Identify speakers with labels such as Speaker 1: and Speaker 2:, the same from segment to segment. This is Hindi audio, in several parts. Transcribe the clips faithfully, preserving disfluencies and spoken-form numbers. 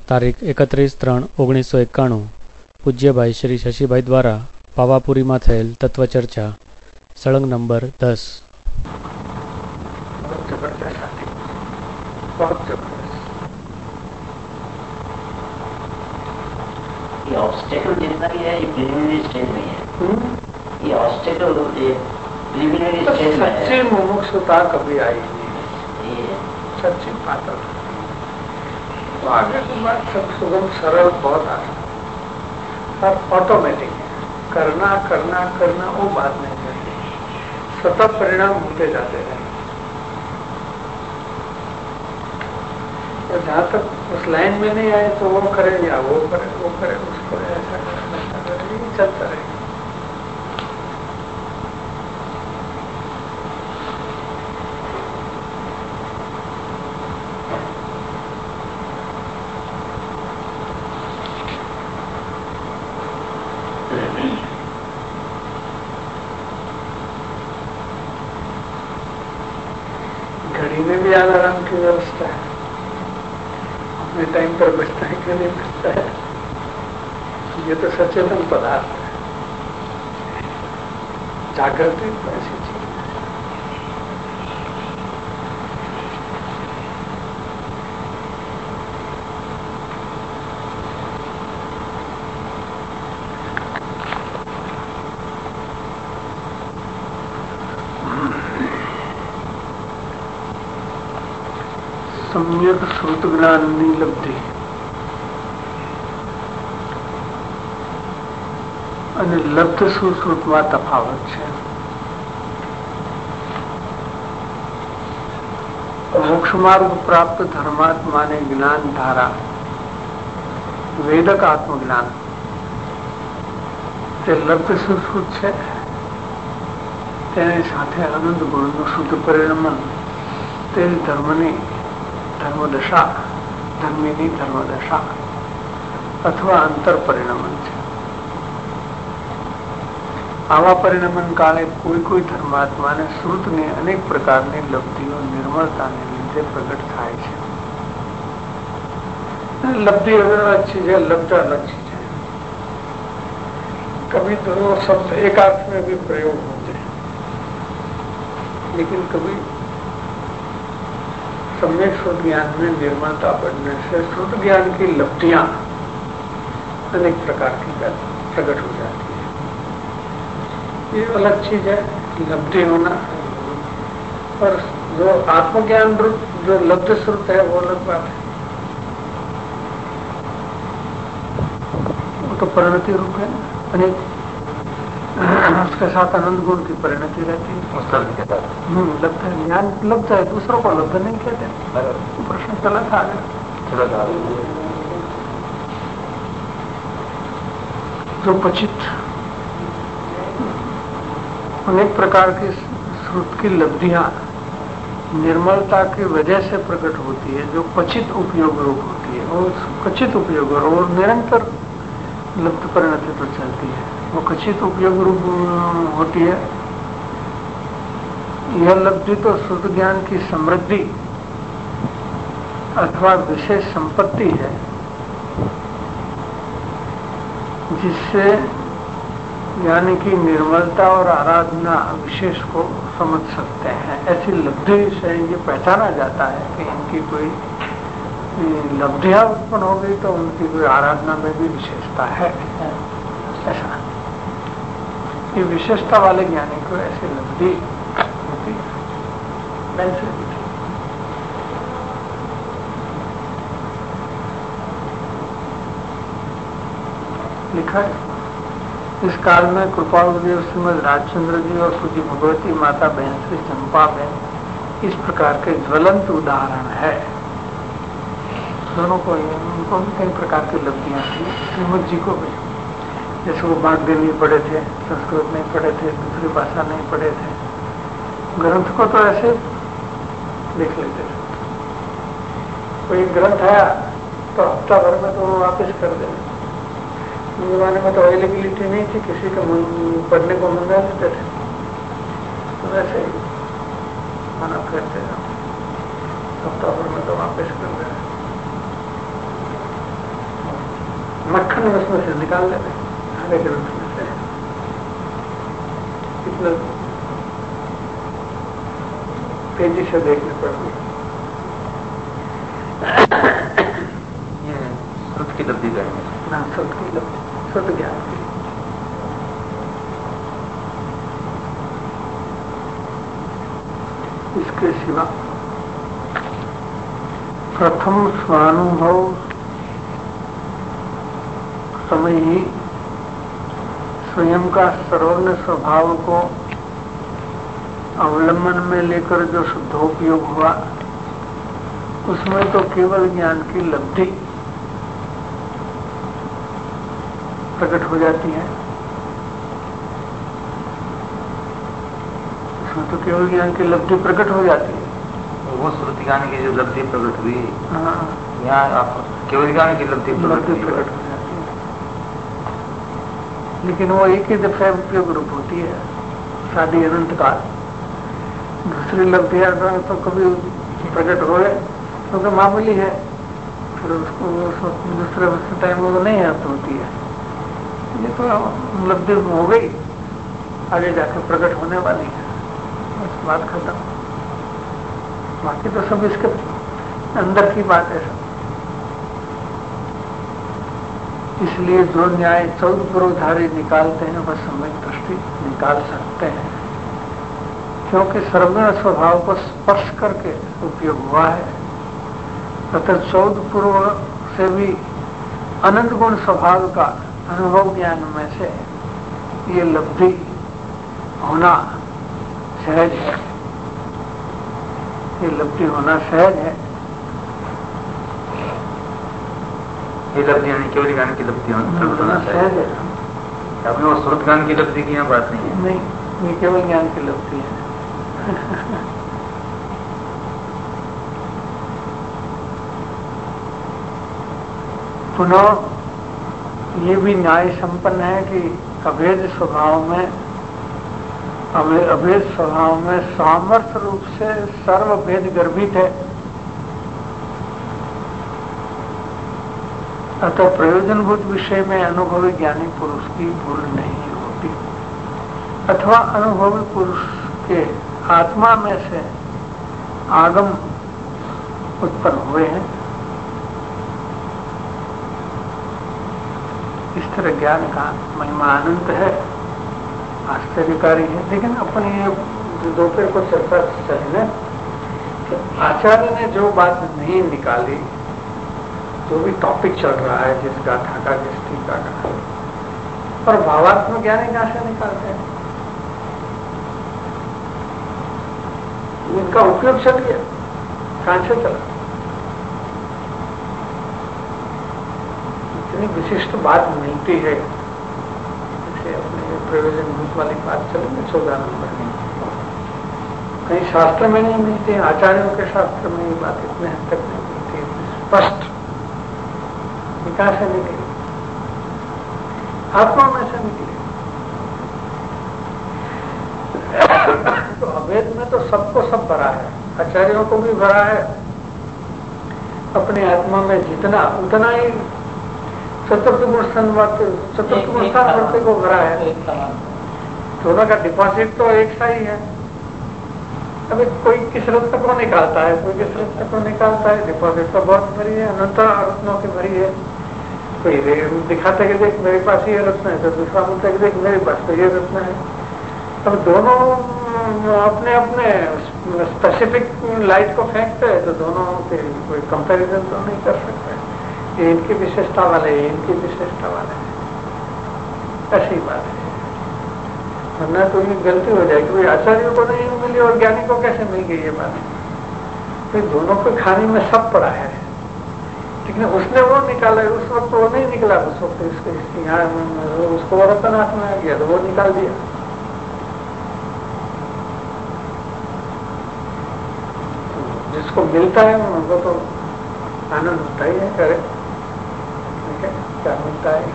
Speaker 1: તારીખ એકત્રીસ ત્રણ ઓગણીસો એકાણું પૂજ્યભાઈ શ્રી શશીભાઈ દ્વારા પાવાપુરીમાં થયેલ તત્વચર્ચા સળંગ નંબર દસ.
Speaker 2: ये ऑब्स्टेकल जितना भी है ये प्रिलिमिनरी स्टेज में है. ये ऑब्स्टेकल ये प्रिलिमिनरी स्टेज में है.
Speaker 3: सच्ची मुमुक्षुता कभी आई नहीं.
Speaker 2: ये
Speaker 3: सच्ची बात है. तो आगे की बात सब सुगम सरल बहुत आसान और ऑटोमेटिक है. करना करना करना वो बात नहीं करती. सतत परिणाम होते जाते हैं. तो जहाँ तक उस लाइन में नहीं आए तो वो करे या वो करे वो करे उसको ऐसा करे ऐसा करे ये चलता रहेगा. घड़ी में भी अलार्म की व्यवस्था है. अपने टाइम पर बचता है कि नहीं बचता है ये तो सचेतन पदार्थ है. जागृति तो ऐसी चीज है. सम्यक श्रुत જ્ઞાનની લબ્ધિ અને લબ્ધ સુશ્રુતમાં તફાવત છે. મોક્ષ માર્ગ પ્રાપ્ત ધર્માત્માને જ્ઞાન ધારા વેદક આત્મજ્ઞાન તે લબ્ધ સુશ્રુત છે. તેની સાથે આનંદ ગુણનું શુદ્ધ પરિણમન તે ધર્મની ધર્મદશા ધર્મીની ધર્મદશા અથવા અંતર પરિણમન છે. આવા પરિણમન કાળે કોઈ કોઈ ધર્માત્માને શ્રુતની અનેક પ્રકારની લબ્ધિઓ નિર્મળતાને લીધે પ્રગટ થાય છે. लब्धि अलग चीज है, लब्ध अलग चीज है. कभी दोनों शब्द एक अर्थ में भी प्रयोग होते हैं, लेकिन कभी सम्यक श्रुत ज्ञान में निर्मलता बढ़ने से श्रुत ज्ञान की लब्धियां अनेक प्रकार की प्रकट हो जाती है. ये अलग चीज है लब्धि होना, और जो आत्मज्ञान रूप जो लब्ध श्रुत है वो अलग बात है. वो तो परिणति रूप है. अनेक उसके साथ आनंद गुण की परिणति रहती है. हम्म लब्ध है, ज्ञान लब्ध है, दूसरों को लब्ध नहीं कहते. तो प्रश्न चला था आगे. जो पचित अनेक प्रकार की श्रुत की लब्धियां निर्मलता की वजह से प्रकट होती है, जो पचित उपयोग रूप होती है, और कचित उपयोग और निरंतर लब्ध परिणति पर चलती है. वो कचित उपयोग रूप होती है. यह लब्धि तो श्रुत ज्ञान की समृद्धि अथवा विशेष संपत्ति है, जिससे ज्ञान की निर्मलता और आराधना विशेष को समझ सकते हैं. ऐसी लब्धि से ये पहचाना जाता है कि इनकी कोई लब्धियां उत्पन्न हो गई तो उनकी कोई आराधना में भी विशेषता है. ऐसा ये विशेषता वाले ज्ञानी को ऐसी लब्धि होती है. लिखा है इस काल में कृपालुदेव श्रीमद राजचंद्र जी और पूज्य भगवती माता बहन श्री चंपा बहन इस प्रकार के ज्वलंत उदाहरण है. दोनों को उनको भी कई प्रकार की लब्धियां थी. श्रीमद जी को भी, जैसे वो बागदे नहीं पढ़े थे, संस्कृत नहीं पढ़े थे, दूसरी भाषा नहीं पढ़े थे, ग्रंथ को तो ऐसे देख लेते थे. कोई ग्रंथ आया तो हफ्ता भर में तो वो वापस कर देना. जमाने में तो अवेलेबिलिटी नहीं थी, किसी को पढ़ने को मंगा लेते थे, तो वैसे ही मना करते हफ्ता भर में तो वापस कर देना. मक्खन उसमें से निकाल लेते आगे ग्रंथ में से। कितना तेजी से देखने पड़ती
Speaker 4: ये श्रुत की लब्धि करेंगे
Speaker 3: ना, श्रुत की लब्धि, श्रुत ज्ञान की। इसके सिवा प्रथम स्वानुभव समय ही स्वयं का सर्वज्ञ स्वभाव को अवलंबन में लेकर जो शुद्धोपयोग हुआ, उसमें तो केवल ज्ञान की लब्धि प्रकट हो जाती है। उसमें तो केवल ज्ञान की लब्धि प्रकट हो जाती है।
Speaker 4: वो श्रुति ज्ञान की जो लब्धि प्रकट हुई,
Speaker 3: हाँ,
Speaker 4: यहाँ आप केवल ज्ञान की लब्धि प्रकट
Speaker 3: लब्धि प्रकट हो जाती है, लेकिन वो एक ही दफे उपयोग रूप होती है, शादी अनंत काल। दूसरी लब्धियां तो कभी प्रकट हो गए क्योंकि तो मामूली है, फिर उसको दूसरे टाइम वो नहीं अर्थ होती है। ये तो लब्धि हो गई, आगे जाकर प्रकट होने वाली है, बस बात खत्म। बाकी तो सब इसके अंदर की बात है सब। इसलिए जो न्याय चौद पूर्वधारी निकालते हैं वह सम्यक दृष्टि निकाल सकते हैं, क्योंकि सर्वज्ञ स्वभाव को स्पर्श करके उपयोग हुआ है। तथा चौद पूर्व से भी अनंत गुण स्वभाव का अनुभव ज्ञान में से ये लब्धि होना सहज है, ये लब्धि होना सहज है।
Speaker 4: ये लब्धि यानी केवल ज्ञान की लब्धि
Speaker 3: होना सहज है।
Speaker 4: अभी वो श्रुत ज्ञान की लब्धि की यहाँ बात नहीं है।
Speaker 3: नहीं, ये केवल ज्ञान की लब्धि है। पुनः ये भी न्याय संपन्न है कि अभेद स्वभाव में अभेद स्वभाव में सामर्थ्य रूप से सर्वभेद गर्भित है, अतः प्रयोजनभूत विषय में अनुभवी ज्ञानी पुरुष की भूल नहीं होती, अथवा अनुभवी पुरुष के आत्मा में से आगम उत्पन्न हुए हैं। इस तरह ज्ञान का महिमा अनंत है, आश्चर्यकारी है। लेकिन अपनी ये दोपहर को चर्चा चलने कि आचार्य ने जो बात नहीं निकाली, जो भी टॉपिक चल रहा है, जिस गाथा का, जिस टीका का, और भावात्मक ज्ञानी कहां से निकालते हैं? इनका उपयोग चल गया, कहां से चला? इतनी विशिष्ट बात मिलती है, जैसे अपने प्रयोजन भूत वाली बात चलेंगे चौदह नंबर में, कहीं शास्त्र में नहीं मिलती है, आचार्यों के शास्त्र में ये बात इतने हद तक नहीं मिलती है स्पष्ट। कहां से निकली? आत्मा में से निकली। तो अभेद में तो सबको सब भरा है, आचार्यों को भी भरा है, अपने आत्मा में जितना उतना ही चतुर्थ गुण चतुर्थ गुण वृत्ति को भरा है। दोनों का डिपॉजिट तो एक सा ही है। अभी कोई किस रत्न को निकालता है, कोई किस रत्न को निकालता है, डिपॉजिट तो बहुत भरी है, अनंत रत्नों की भरी है। कोई दिखाते कि देख मेरे पास ये रत्न है, तो दूसरा बोलता है कि देख मेरे पास तो ये रत्न है। अब दोनों अपने अपने स्पेसिफिक लाइट को फेंकते हैं, तो दोनों के कोई कंपैरिजन तो नहीं कर सकते। ये इनकी विशेषता वाले, ये इनकी विशेषता वाले, ऐसी बात है। वरना तो ये गलती हो जाएगी, कोई आचार्यों को नहीं मिली और ज्ञानी को कैसे मिल गई ये बात? तो दोनों को खाने में सब पड़ा है, लेकिन उसने वो निकाला है, उस वक्त वो नहीं निकला, उस वक्त इसके यहाँ उसको रत्नाथ में आ गया तो वो निकाल दिया। जिसको मिलता है उनको तो आनंद होता ही है, करे क्या मिलता है।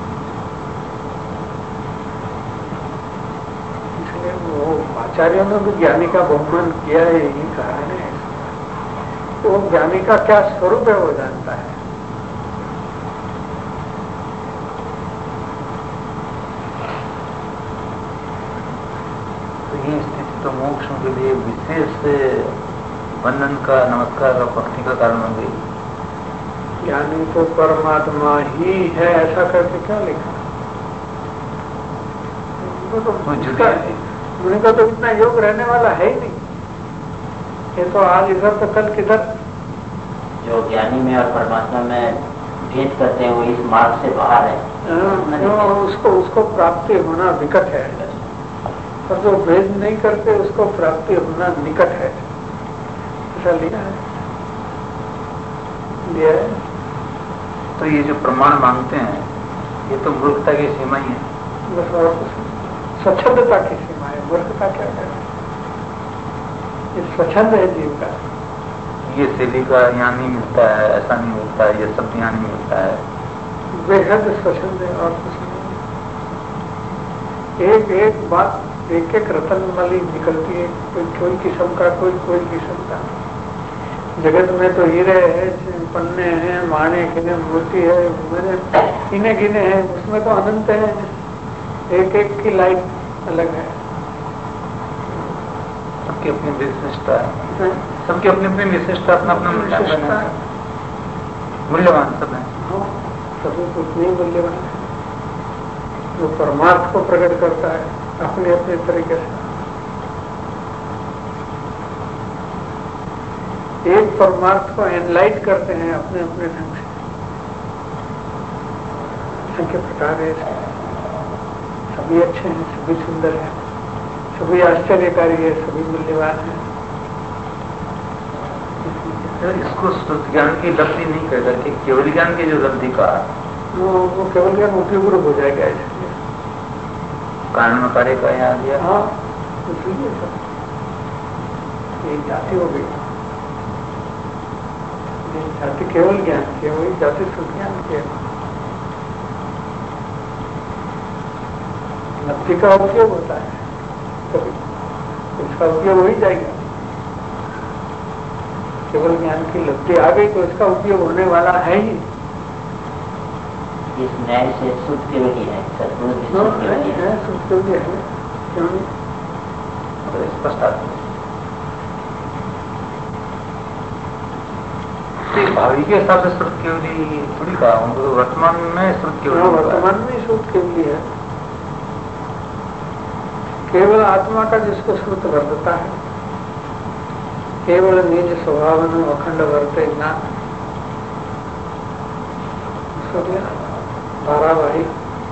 Speaker 3: इसलिए वो आचार्यों ने भी ज्ञानी का बहुमान किया है, यही कारण है। तो ज्ञानी का क्या स्वरूप है वो जानता है।
Speaker 4: तो मोक्ष के लिए विशेष बंधन का नमस्कार और भक्ति का कारण बन गई।
Speaker 3: ज्ञानी तो परमात्मा ही है ऐसा करके क्या लिखा? तो उसका उनका तो इतना योग रहने वाला है ही नहीं। ये तो आज इधर तो कल किधर।
Speaker 2: जो ज्ञानी में और परमात्मा में भेद करते हैं वो इस मार्ग से बाहर है।
Speaker 3: हाँ, उसको उसको प्राप्ति होना विकट है, और जो भेद नहीं करते उसको प्राप्ति होना निकट है। ऐसा लिया है, लिया है।
Speaker 4: तो ये जो प्रमाण मांगते हैं ये तो मूर्खता की सीमा ही है।
Speaker 3: बस और कुछ स्वच्छंदता की सीमा है। मूर्खता क्या है? ये स्वच्छंद है जीव का।
Speaker 4: ये शैली का यहाँ नहीं मिलता है, ऐसा नहीं मिलता है, ये सब यहाँ नहीं मिलता है।
Speaker 3: बेहद स्वच्छंद है और कुछ नहीं। एक एक बात, एक एक रतन वाली निकलती है, कोई कोई किस्म का, कोई कोई किस्म का। जगत में तो हीरे है, पन्ने हैं, माने गिने, मूर्ति है, मैंने गिने गिने हैं, उसमें तो अनंत है। एक एक की लाइफ अलग है,
Speaker 4: सबकी अपनी विशिष्टता है, सबकी अपनी अपनी विशिष्टता, अपना अपना मूल्यवान है, मूल्यवान सब है।
Speaker 3: सभी कुछ नहीं मूल्यवान है। जो परमार्थ को प्रकट करता है अपने अपने तरीके से। एक परमार्थ को एनलाइट करते हैं अपने अपने ढंग से। संख्या प्रकार है, सभी अच्छे हैं, सभी सुंदर हैं, सभी आश्चर्यकारी है, सभी मूल्यवान है।
Speaker 4: इसको शुद्ध ज्ञान की लब्धि नहीं कहता कि केवल ज्ञान की जो लब्धि का
Speaker 3: वो वो केवल ज्ञान उपयोग हो जाएगा। इसलिए
Speaker 4: कारण में कार्य का यहाँ दिया।
Speaker 3: हाँ, इसलिए सब ये जाति हो गई। जाति केवल ज्ञान की, वही जाति शुद्ध ज्ञान की है। लब्धि का उपयोग होता है कभी, इसका उपयोग हो ही जाएगा। केवल ज्ञान की लब्धि आ गई तो इसका उपयोग होने वाला है ही।
Speaker 2: इस न्याय से शुद्ध केवल ही है, सद्गुरु भी शुद्ध केवल ही है।
Speaker 3: शुद्ध केवल है, क्यों?
Speaker 4: स्पष्ट आत्मा भावी के हिसाब से शुद्ध केवली थोड़ी कहा हूँ, तो वर्तमान में शुद्ध केवली,
Speaker 3: वर्तमान में शुद्ध केवली है। केवल आत्मा का जिसको शुद्ध कर देता है, केवल निज स्वभाव में अखंड वर्ते ज्ञान, धारावाहिक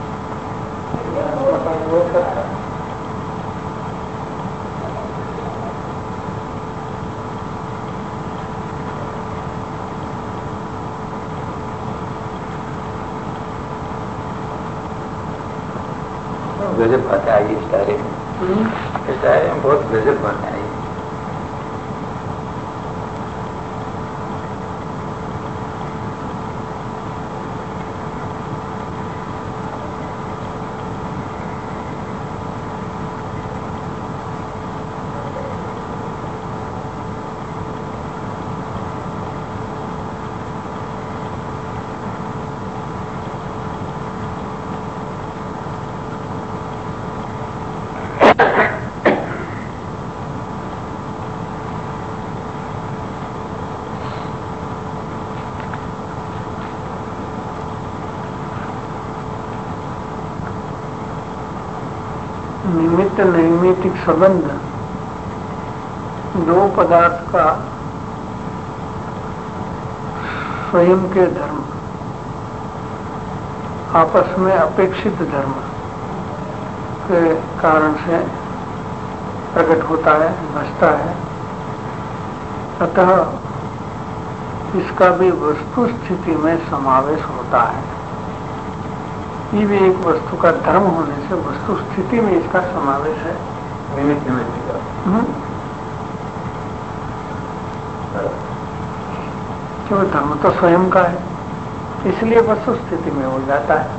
Speaker 3: अनुरोध करता है।
Speaker 4: गजब बातें आई इस डायरे में, इस डायरे में बहुत गजब बातें आई।
Speaker 3: निमित्त नैमित्तिक संबंध दो पदार्थ का स्वयं के धर्म आपस में अपेक्षित धर्म के कारण से प्रकट होता है, बसता है। अतः इसका भी वस्तु स्थिति में समावेश होता है। ये भी एक वस्तु का धर्म होने से वस्तु स्थिति में इसका समावेश है।
Speaker 4: निमित्त निमित्त का
Speaker 3: क्यों? धर्म तो स्वयं का है, इसलिए वस्तु स्थिति में हो जाता है।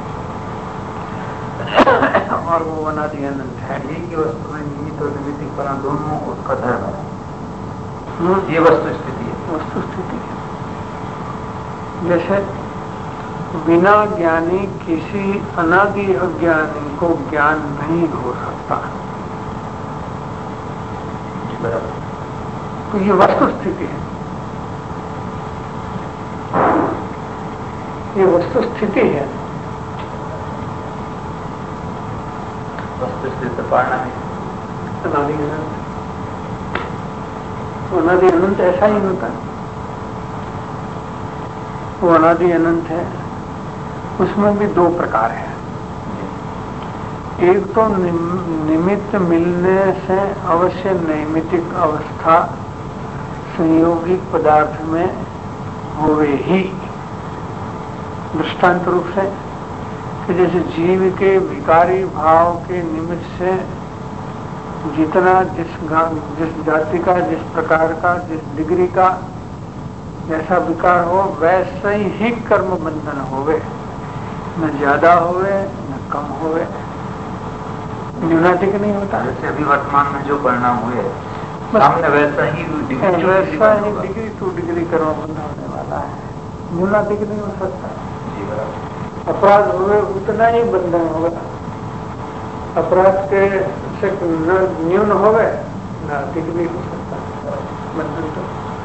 Speaker 3: और वो अनादि अनंत है।
Speaker 4: एक ही वस्तु में निमित्त और निमित्त फला दोनों उसका धर्म है। ये वस्तु स्थिति है,
Speaker 3: वस्तु स्थिति है। जैसे बिना ज्ञानी किसी अनादि अज्ञानी को ज्ञान नहीं हो सकता। तो ये वस्तु स्थिति है, ये वस्तु स्थिति है।
Speaker 4: वस्तु स्थिति पाना है
Speaker 3: अनादि अनंत, अनादि अनंत ऐसा ही होता है, वो अनादि अनंत है। उसमें भी दो प्रकार है। एक तो निमित्त मिलने से अवश्य नैमित्तिक अवस्था संयोगिक पदार्थ में होवे ही। दृष्टांत रूप से कि जैसे जीव के विकारी भाव के निमित्त से जितना जिस जिस जाति का, जिस प्रकार का, जिस डिग्री का जैसा विकार हो वैसे ही कर्म बंधन होवे, न ज्यादा होवे न कम होवे, न्यूनाधिक नहीं होता।
Speaker 4: जैसे अभी वर्तमान में जो परिणाम हुए सामने वैसा ही डिग्री
Speaker 3: वैसा ही डिग्री टू डिग्री कर्म बंधन होने वाला है, न्यूनाधिक नहीं हो सकता। अपराध हुए उतना ही बंधन होगा, अपराध के से न न्यून होवे न अधिक भी हो सकता बंधन। तो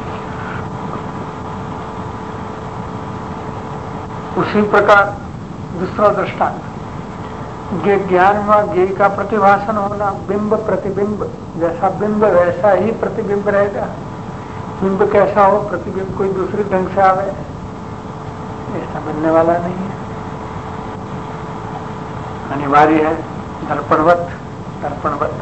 Speaker 3: उसी प्रकार दूसरा दृष्टांत, ज्ञान में ज्ञेय का प्रतिभासन होना, बिंब प्रतिबिंब, जैसा बिंब वैसा ही प्रतिबिंब रहेगा। बिंब कैसा हो, प्रतिबिंब कोई दूसरे ढंग से आवे, ऐसा बनने वाला नहीं है, अनिवार्य है। दर्पणवत दर्पणवत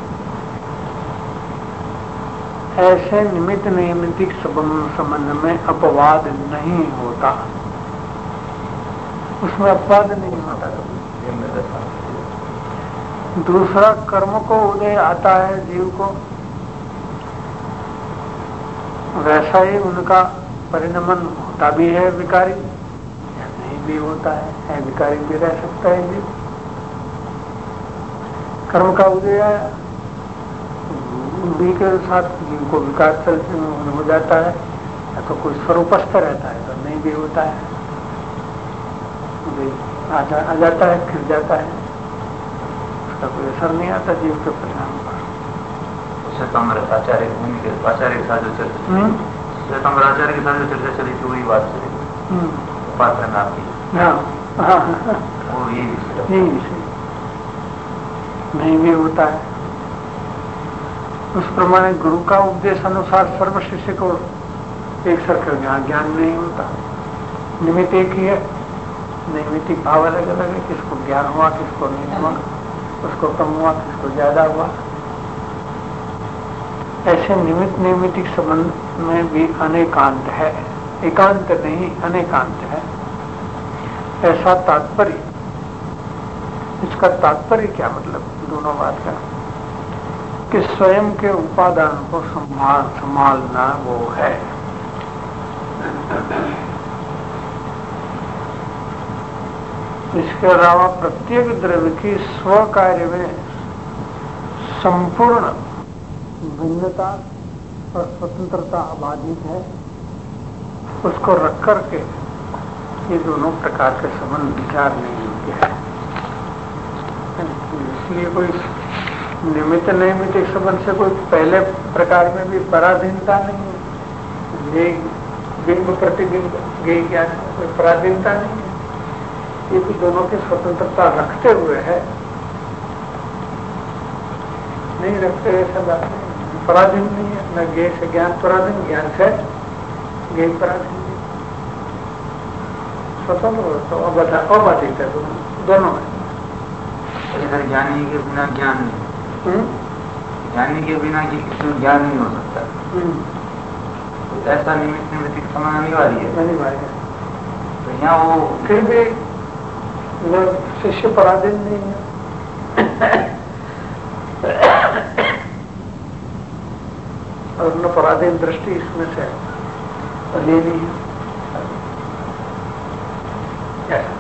Speaker 3: ऐसे निमित्त नैमित्तिक संबंध में अपवाद नहीं होता, उसमें अपवाद नहीं होता। दूसरा, कर्म को उदय आता है जीव को, वैसा ही उनका परिणमन होता भी है विकारी, या नहीं भी होता है, है विकारी भी रह सकता है जीव। कर्म का उदय भी के साथ जीव को विकार चलते हो जाता है, या तो कोई स्वरूपस्थ रहता है तो नहीं भी होता है, आ, जा, आ जाता है, फिर जाता है, उसका कोई असर नहीं आता जीव के परिणाम पर।
Speaker 4: उसे तो हमारे आचार्य भूमि के आचार्य के साथ जो चर्चा उसे तो हमारे आचार्य के साथ जो चर्चा चली थी वही बात चली, पात्र में आपकी।
Speaker 3: हाँ हाँ
Speaker 4: वो यही विषय
Speaker 3: यही विषय नहीं भी होता है। उस प्रमाणे गुरु का उपदेश अनुसार सर्व शिष्य को एक सर्कल ज्ञान ज्ञान नहीं होता, निमित्त एक ही है, नैमित्तिक भाव अलग अलग है, किसको ज्ञान हुआ किसको नहीं हुआ, उसको कम हुआ किसको ज्यादा हुआ। ऐसे निमित्त नैमित्तिक संबंध में भी अनेकांत है, एकांत नहीं अनेकांत है, ऐसा तात्पर्य। इसका तात्पर्य क्या मतलब दोनों बात का, कि स्वयं के उपादान को संभाल संभालना वो है। इसके अलावा प्रत्येक द्रव्य की स्व कार्य में संपूर्ण भिन्नता और स्वतंत्रता अबाधित है, उसको रख करके ये दोनों प्रकार के संबंध विचार नहीं होते हैं। इसलिए कोई निमित्त नैमित्तिक संबंध से कोई पहले प्रकार में भी पराधीनता नहीं है, बिंब प्रतिबिंब ज्ञेय ज्ञान कोई पराधीनता नहीं है, ये भी दोनों की स्वतंत्रता रखते हुए है, नहीं रखते ऐसा बात नहीं, पराधीन नहीं है, न ज्ञेय से ज्ञान पराधीन, ज्ञान से ज्ञेय पराधीन, स्वतंत्र तो अबाधित है दोनों है।
Speaker 4: ज्ञानी के बिना ज्ञान नहीं, ज्ञानी के बिना कि किसी ज्ञान नहीं हो सकता, तो ऐसा निमित्त निमित्तिक समान अनिवार्य है
Speaker 3: अनिवार्य है।
Speaker 4: तो यहाँ वो
Speaker 3: फिर भी वो शिष्य पराधीन नहीं है और न पराधीन दृष्टि इसमें से लेनी है।